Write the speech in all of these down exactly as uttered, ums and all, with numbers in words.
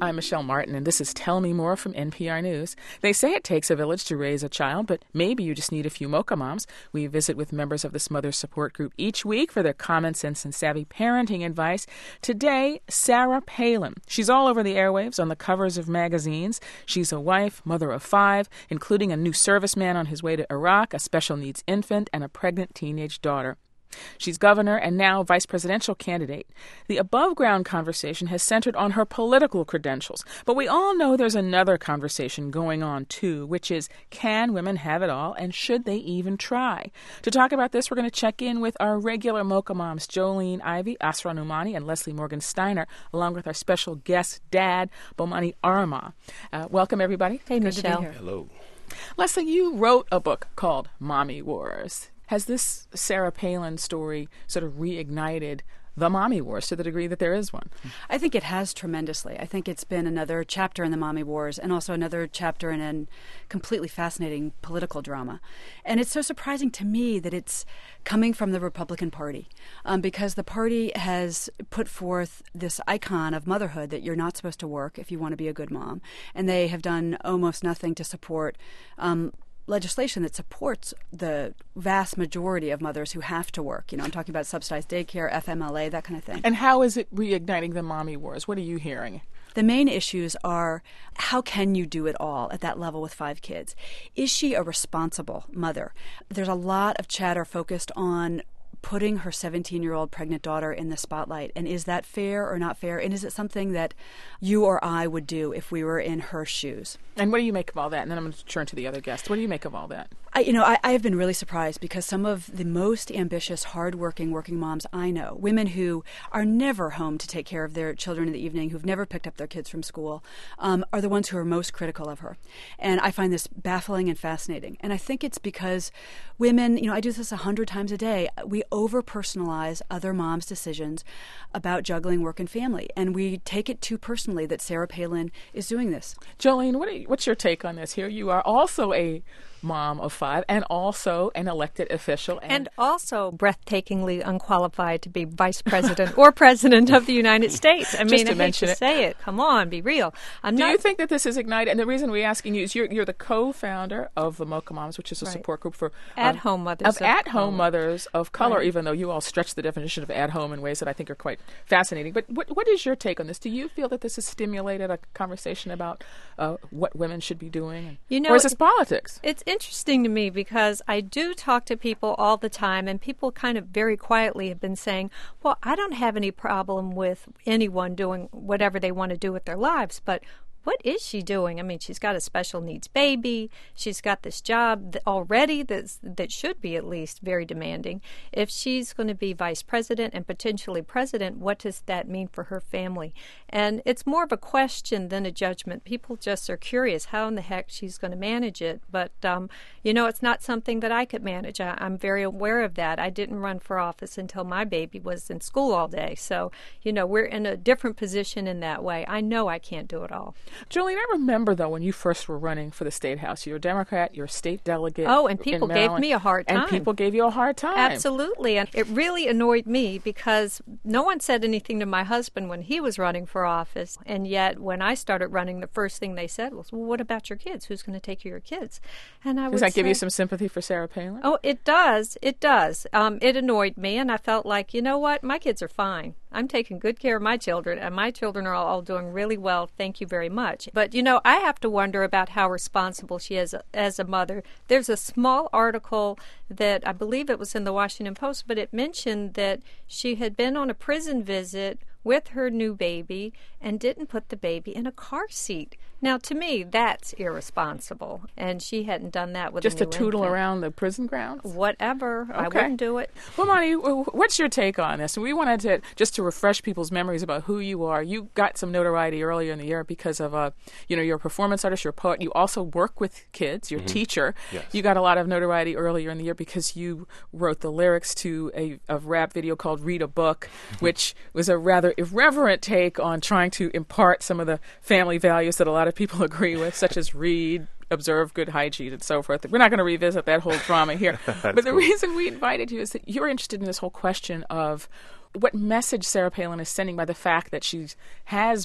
I'm Michelle Martin, and this is Tell Me More from N P R News. They say it takes a village to raise a child, but maybe you just need a few mocha moms. We visit with members of this mother support group each week for their common sense and savvy parenting advice. Today, Sarah Palin. She's all over the airwaves, on the covers of magazines. She's a wife, mother of five, including a new serviceman on his way to Iraq, a special needs infant, and a pregnant teenage daughter. She's governor and now vice presidential candidate. The above-ground conversation has centered on her political credentials, but we all know there's another conversation going on, too, which is, can women have it all, and should they even try? To talk about this, we're going to check in with our regular Mocha Moms, Jolene Ivey, Asra Numani, and Leslie Morgan Steiner, along with our special guest dad, Bomani Arama. Uh, welcome, everybody. Hey, Good Michelle. to be here. Hello. Leslie, you wrote a book called Mommy Wars. Has this Sarah Palin story sort of reignited the mommy wars to the degree that there is one? I think it has tremendously. I think it's been another chapter in the mommy wars and also another chapter in a completely fascinating political drama. And it's so surprising to me that it's coming from the Republican Party um, because the party has put forth this icon of motherhood that you're not supposed to work if you want to be a good mom. And they have done almost nothing to support um legislation that supports the vast majority of mothers who have to work. You know, I'm talking about subsidized daycare, F M L A, that kind of thing. And how is it reigniting the mommy wars? What are you hearing? The main issues are, how can you do it all at that level with five kids? Is she a responsible mother? There's a lot of chatter focused on putting her seventeen-year-old pregnant daughter in the spotlight. And is that fair or not fair? And is it something that you or I would do if we were in her shoes? And what do you make of all that? And then I'm going to turn to the other guests. What do you make of all that? I, you know, I, I have been really surprised because some of the most ambitious, hardworking working moms I know, women who are never home to take care of their children in the evening, who've never picked up their kids from school, um, are the ones who are most critical of her. And I find this baffling and fascinating. And I think it's because women, you know, I do this a hundred times a day, we over-personalize other moms' decisions about juggling work and family. And we take it too personally that Sarah Palin is doing this. Jolene, what are you, what's your take on this? Here you are also a mom of five and also an elected official. And, and also breathtakingly unqualified to be vice president or president of the United States. I mean, I hate to it. say it. Come on, be real. I'm Do not... you think that this is ignited? And the reason we're asking you is you're, you're the co-founder of the Mocha Moms, which is a right. support group for um, at-home mothers of, of at-home mothers of color, right. even though you all stretch the definition of at-home in ways that I think are quite fascinating. But what, what is your take on this? Do you feel that this has stimulated a conversation about uh, what women should be doing? You know, or is this politics? It's interesting to me because I do talk to people all the time, and people kind of very quietly have been saying, well, I don't have any problem with anyone doing whatever they want to do with their lives, but what is she doing? I mean, she's got a special needs baby. She's got this job that already that's, that should be at least very demanding. If she's going to be vice president and potentially president, what does that mean for her family? And it's more of a question than a judgment. People just are curious how in the heck she's going to manage it. But, um, you know, it's not something that I could manage. I, I'm very aware of that. I didn't run for office until my baby was in school all day. So, you know, we're in a different position in that way. I know I can't do it all. Jolene, I remember, though, when you first were running for the State House, you're a Democrat, you're a state delegate. Oh, and people gave me a hard time. And people gave you a hard time. Absolutely. And it really annoyed me because no one said anything to my husband when he was running for office. And yet, when I started running, the first thing they said was, well, what about your kids? Who's going to take care of your kids? And I would Does that say, give you some sympathy for Sarah Palin? Oh, it does. It does. Um, it annoyed me, and I felt like, you know what? My kids are fine. I'm taking good care of my children, and my children are all doing really well. Thank you very much. But, you know, I have to wonder about how responsible she is as a mother. There's a small article that I believe it was in the Washington Post, but it mentioned that she had been on a prison visit with her new baby and didn't put the baby in a car seat. Now, to me, that's irresponsible, and she hadn't done that with just a new to tootle infant. around the prison grounds. Whatever, okay. I wouldn't do it. Well, Monty, what's your take on this? We wanted to just to refresh people's memories about who you are. You got some notoriety earlier in the year because of uh, you know, you're a performance artist, you're a poet. You also work with kids. You're mm-hmm. a teacher. Yes. You got a lot of notoriety earlier in the year because you wrote the lyrics to a, a rap video called "Read a Book," which was a rather irreverent take on trying to impart some of the family values that a lot of people agree with, such as read, observe good hygiene, and so forth. We're not going to revisit that whole drama here. But the cool. reason we invited you is that you're interested in this whole question of what message Sarah Palin is sending by the fact that she has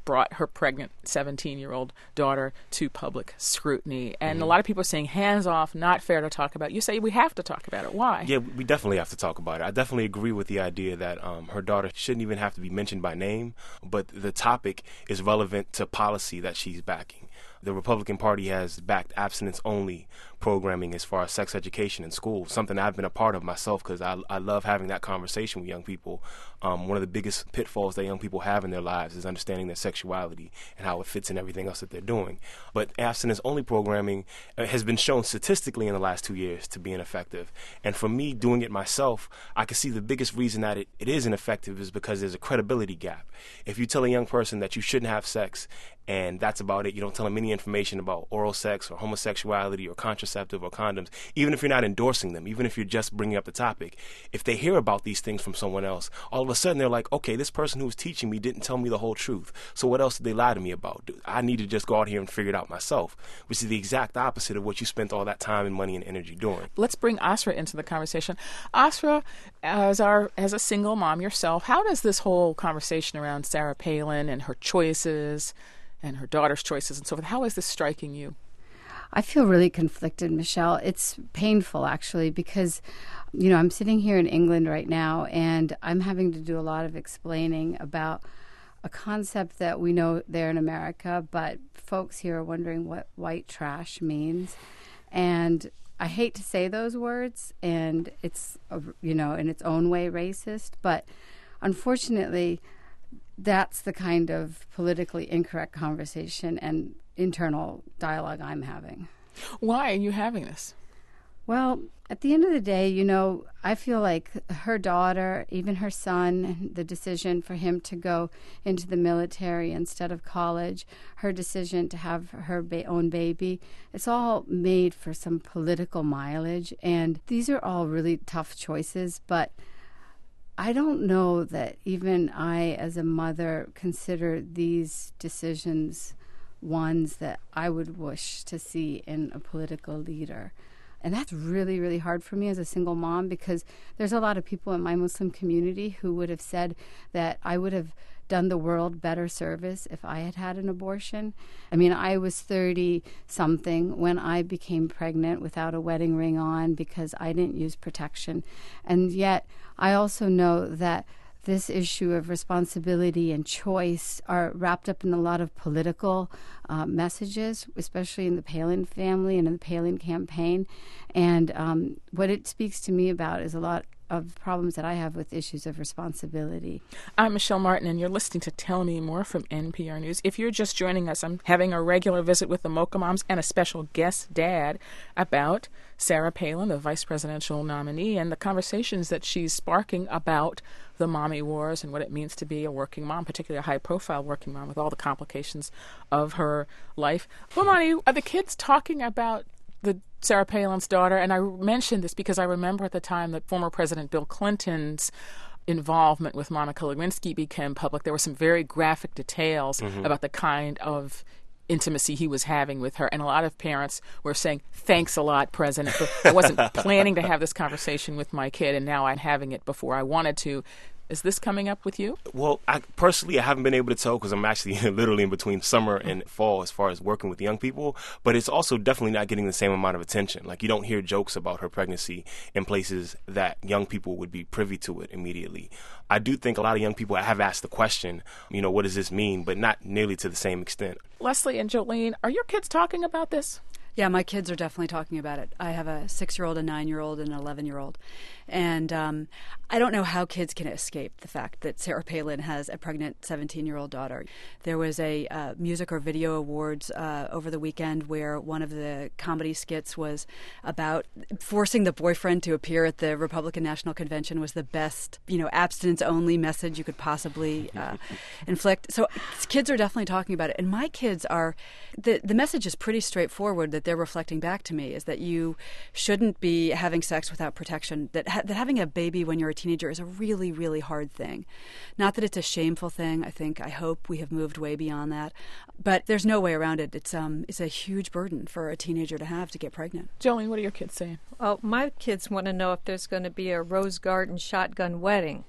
brought her pregnant seventeen-year-old daughter to public scrutiny. And Mm-hmm. a lot of people are saying, hands off, not fair to talk about. You say we have to talk about it. Why? Yeah, we definitely have to talk about it. I definitely agree with the idea that um, her daughter shouldn't even have to be mentioned by name, but the topic is relevant to policy that she's backing. The Republican Party has backed abstinence-only programming as far as sex education in school, something I've been a part of myself because I, I love having that conversation with young people. Um, one of the biggest pitfalls that young people have in their lives is understanding their sexuality and how it fits in everything else that they're doing. But abstinence-only programming uh, has been shown statistically in the last two years to be ineffective. And for me, doing it myself, I can see the biggest reason that it, it is ineffective is because there's a credibility gap. If you tell a young person that you shouldn't have sex and that's about it, you don't tell them any information about oral sex or homosexuality or contraceptive or condoms, even if you're not endorsing them, even if you're just bringing up the topic, if they hear about these things from someone else, all of a sudden they're like, okay, this person who was teaching me didn't tell me the whole truth. So what else did they lie to me about? I need to just go out here and figure it out myself, which is the exact opposite of what you spent all that time and money and energy doing. Let's bring Asra into the conversation. Asra, as our as a single mom yourself, how does this whole conversation around Sarah Palin and her choices and her daughter's choices and so forth, how is this striking you? I feel really conflicted, Michelle. It's painful, actually, because, you know, I'm sitting here in England right now, and I'm having to do a lot of explaining about a concept that we know there in America, but folks here are wondering what white trash means. And I hate to say those words, and it's, you know, in its own way racist, but unfortunately, that's the kind of politically incorrect conversation and internal dialogue I'm having. Why are you having this? Well, at the end of the day, you know, I feel like her daughter, even her son, the decision for him to go into the military instead of college, her decision to have her ba- own baby, it's all made for some political mileage. And these are all really tough choices, but I don't know that even I, as a mother, consider these decisions ones that I would wish to see in a political leader. And that's really, really hard for me as a single mom, because there's a lot of people in my Muslim community who would have said that I would have done the world better service if I had had an abortion. I mean, I was thirty-something when I became pregnant without a wedding ring on because I didn't use protection. And yet, I also know that this issue of responsibility and choice are wrapped up in a lot of political uh, messages, especially in the Palin family and in the Palin campaign. And um, what it speaks to me about is a lot of problems that I have with issues of responsibility. I'm Michelle Martin, and you're listening to Tell Me More from N P R News. If you're just joining us, I'm having a regular visit with the Mocha Moms and a special guest dad about Sarah Palin, the vice presidential nominee, and the conversations that she's sparking about the mommy wars and what it means to be a working mom, particularly a high-profile working mom with all the complications of her life. Bomani, are the kids talking about the Sarah Palin's daughter? And I mentioned this because I remember at the time that former President Bill Clinton's involvement with Monica Lewinsky became public. There were some very graphic details mm-hmm. about the kind of intimacy he was having with her. And a lot of parents were saying, thanks a lot, President. I wasn't planning to have this conversation with my kid, and now I'm having it before I wanted to. Is this coming up with you? Well, I personally, I haven't been able to tell because I'm actually literally in between summer and fall as far as working with young people. But it's also definitely not getting the same amount of attention. Like, you don't hear jokes about her pregnancy in places that young people would be privy to it immediately. I do think a lot of young people have asked the question, you know, what does this mean? But not nearly to the same extent. Leslie and Jolene, are your kids talking about this? Yeah, my kids are definitely talking about it. I have a six-year-old, a nine-year-old, and an eleven-year-old. And um, I don't know how kids can escape the fact that Sarah Palin has a pregnant seventeen-year-old daughter. There was a uh, music or video awards uh, over the weekend where one of the comedy skits was about forcing the boyfriend to appear at the Republican National Convention was the best, you know, abstinence-only message you could possibly uh, inflict. So kids are definitely talking about it. And my kids are, the, the message is pretty straightforward that they're reflecting back to me, is that you shouldn't be having sex without protection, that ha- that having a baby when you're a teenager is a really, really hard thing. Not that it's a shameful thing. I think, I hope we have moved way beyond that. But there's no way around it. It's um, it's a huge burden for a teenager to have to get pregnant. Jolene, what are your kids saying? Well, my kids want to know if there's going to be a Rose Garden shotgun wedding.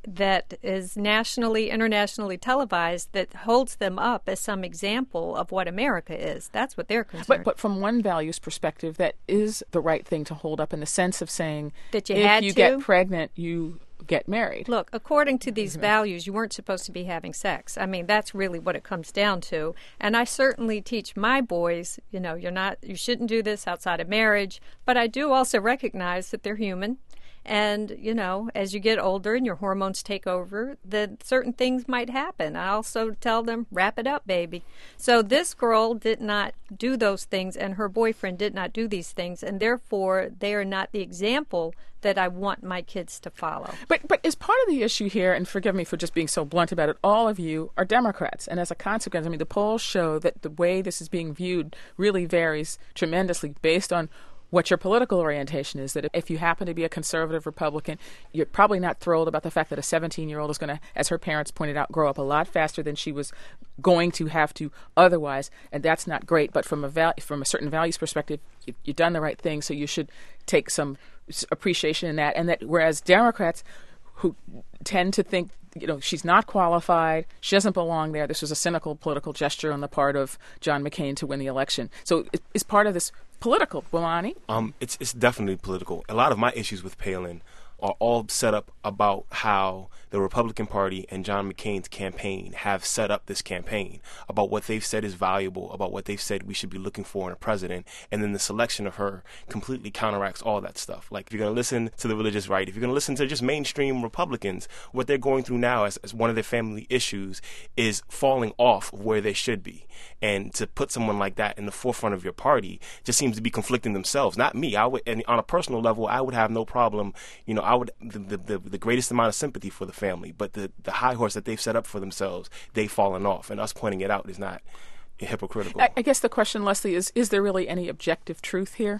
that is nationally, internationally televised that holds them up as some example of what America is. That's what they're concerned. But, but from one values perspective, that is the right thing to hold up in the sense of saying that you if had you to? get pregnant, you get married. Look, according to these values, you weren't supposed to be having sex. I mean, that's really what it comes down to. And I certainly teach my boys, you know, you're not, you shouldn't do this outside of marriage. But I do also recognize that they're human. And, you know, as you get older and your hormones take over, then certain things might happen. I also tell them, wrap it up, baby. So this girl did not do those things, and her boyfriend did not do these things, and therefore they are not the example that I want my kids to follow. But but as part of the issue here, and forgive me for just being so blunt about it, all of you are Democrats. And as a consequence, I mean, the polls show that the way this is being viewed really varies tremendously based on what your political orientation is. That if you happen to be a conservative Republican, you're probably not thrilled about the fact that a seventeen-year-old is going to, as her parents pointed out, grow up a lot faster than she was going to have to otherwise, and that's not great. But from a val- from a certain values perspective, you, you've done the right thing, so you should take some appreciation in that. And that whereas Democrats who tend to think, you know, she's not qualified, she doesn't belong there. This was a cynical political gesture on the part of John McCain to win the election. So it, it's part of this political, Bomani? Um, it's it's definitely political. A lot of my issues with Palin are all set up about how the Republican Party and John McCain's campaign have set up this campaign, about what they've said is valuable, about what they've said we should be looking for in a president, and then the selection of her completely counteracts all that stuff. Like, if you're going to listen to the religious right, if you're going to listen to just mainstream Republicans, what they're going through now as, as one of their family issues is falling off of where they should be. And to put someone like that in the forefront of your party just seems to be conflicting themselves. Not me. I would, and on a personal level, I would have no problem, you know, I would the, the, the greatest amount of sympathy for the family, but the, the high horse that they've set up for themselves, they've fallen off, and us pointing it out is not hypocritical. I, I guess the question, Leslie, is, is there really any objective truth here?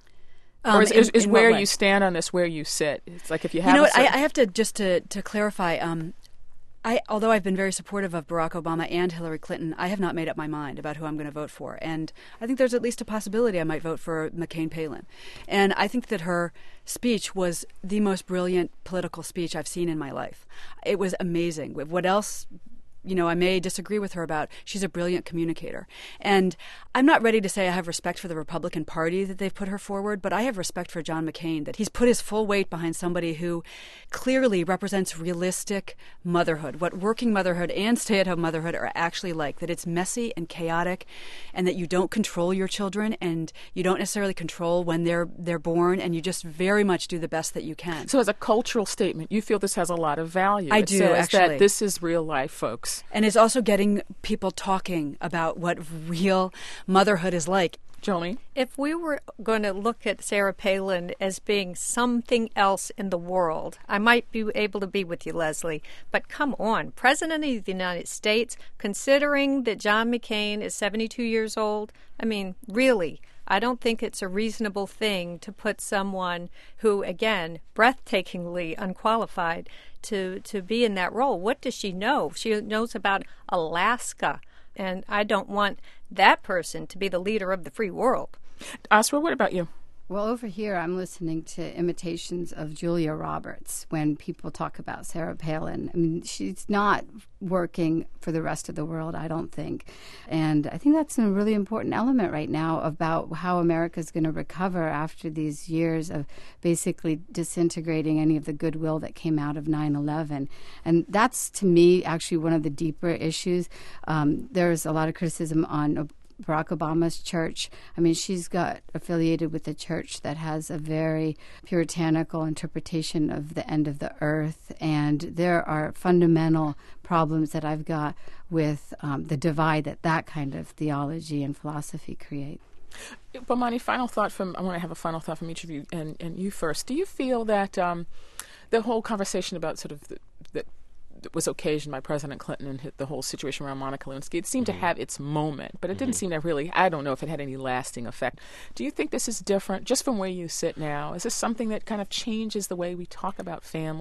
Um, or is, is, in, is in where you stand on this where you sit? It's like if you have You know a what, certain... I, I have to, just to, to clarify, um, I, although I've been very supportive of Barack Obama and Hillary Clinton, I have not made up my mind about who I'm going to vote for. And I think there's at least a possibility I might vote for McCain Palin. And I think that her speech was the most brilliant political speech I've seen in my life. It was amazing. What else, you know, I may disagree with her about, she's a brilliant communicator. And I'm not ready to say I have respect for the Republican Party that they've put her forward, but I have respect for John McCain, that he's put his full weight behind somebody who clearly represents realistic motherhood, what working motherhood and stay-at-home motherhood are actually like, that it's messy and chaotic, and that you don't control your children, and you don't necessarily control when they're they're born, and you just very much do the best that you can. So as a cultural statement, you feel this has a lot of value. I it do, says actually. that this is real life, folks. And it's also getting people talking about what real motherhood is like. Jolene? If we were going to look at Sarah Palin as being something else in the world, I might be able to be with you, Leslie. But come on, President of the United States, considering that John McCain is seventy-two years old, I mean, really, I don't think it's a reasonable thing to put someone who, again, breathtakingly unqualified to, to be in that role. What does she know? She knows about Alaska, and I don't want that person to be the leader of the free world. Asra, what about you? Well, over here, I'm listening to imitations of Julia Roberts when people talk about Sarah Palin. I mean, she's not working for the rest of the world, I don't think. And I think that's a really important element right now about how America's going to recover after these years of basically disintegrating any of the goodwill that came out of nine eleven. And that's, to me, actually one of the deeper issues. Um, there's a lot of criticism on Barack Obama's church. I mean, she's got affiliated with a church that has a very puritanical interpretation of the end of the earth, and there are fundamental problems that I've got with um, the divide that that kind of theology and philosophy create. Bomani, final thought from, I want to have a final thought from each of you, and, and you first. Do you feel that um, the whole conversation about sort of the, the that was occasioned by President Clinton and the whole situation around Monica Lewinsky, it seemed mm-hmm. to have its moment, but it mm-hmm. didn't seem to really, I don't know if it had any lasting effect. Do you think this is different, just from where you sit now? Is this something that kind of changes the way we talk about family and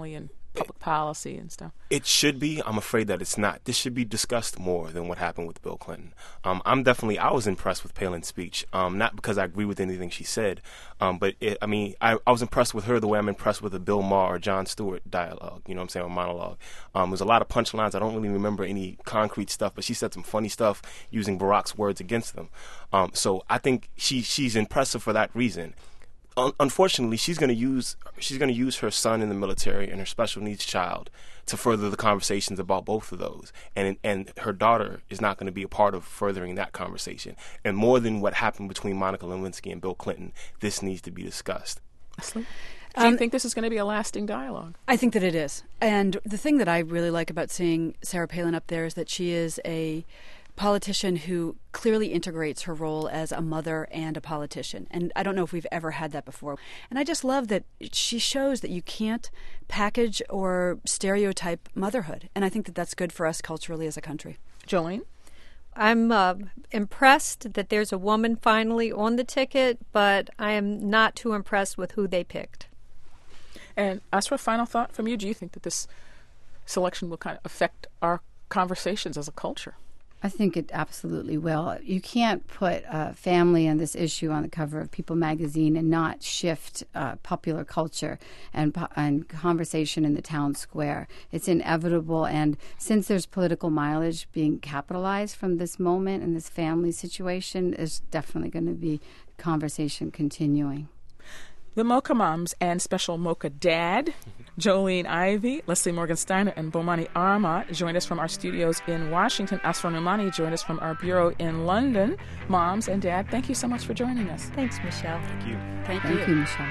public policy and stuff. It should be. I'm afraid that it's not. This should be discussed more than what happened with Bill Clinton. Um, I'm definitely, I was impressed with Palin's speech, um, not because I agree with anything she said, um, but it, I mean, I, I was impressed with her the way I'm impressed with the Bill Maher or Jon Stewart dialogue, you know what I'm saying, or monologue. Um, there's a lot of punchlines. I don't really remember any concrete stuff, but she said some funny stuff using Barack's words against them. Um, so I think she she's impressive for that reason. Unfortunately, she's going to use she's going to use her son in the military and her special needs child to further the conversations about both of those, and and her daughter is not going to be a part of furthering that conversation. And more than what happened between Monica Lewinsky and Bill Clinton, this needs to be discussed. Do you um, think this is going to be a lasting dialogue? I think that it is. And the thing that I really like about seeing Sarah Palin up there is that she is a politician who clearly integrates her role as a mother and a politician. And I don't know if we've ever had that before. And I just love that she shows that you can't package or stereotype motherhood. And I think that that's good for us culturally as a country. Jolene? I'm uh, impressed that there's a woman finally on the ticket, but I am not too impressed with who they picked. And as for a final thought from you, do you think that this selection will kind of affect our conversations as a culture? I think it absolutely will. You can't put a family and this issue on the cover of People magazine and not shift uh, popular culture and, and conversation in the town square. It's inevitable, and since there's political mileage being capitalized from this moment and this family situation, there's definitely going to be conversation continuing. The Mocha Moms and Special Mocha Dad, Jolene Ivey, Leslie Morgan-Steiner, and Bomani Armat joined us from our studios in Washington. Asra Nomani joined us from our bureau in London. Moms and Dad, thank you so much for joining us. Thanks, Michelle. Thank you. Thank, Thank you. you, Michelle.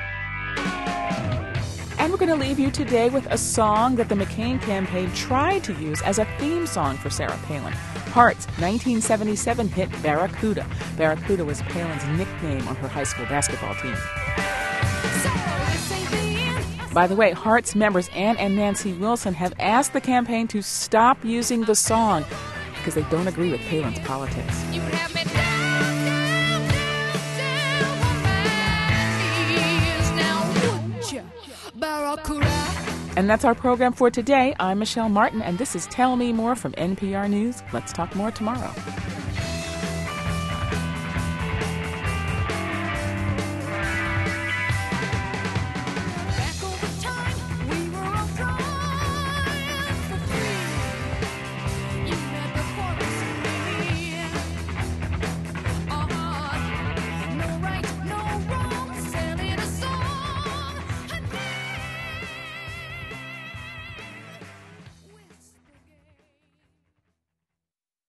And we're going to leave you today with a song that the McCain campaign tried to use as a theme song for Sarah Palin. Heart's nineteen seventy-seven hit Barracuda. Barracuda was Palin's nickname on her high school basketball team. By the way, Heart's members Ann and Nancy Wilson have asked the campaign to stop using the song because they don't agree with Palin's politics. You have me down, down, down, down on my knees. Now would you, Barracuda? And that's our program for today. I'm Michelle Martin, and this is Tell Me More from N P R News. Let's talk more tomorrow.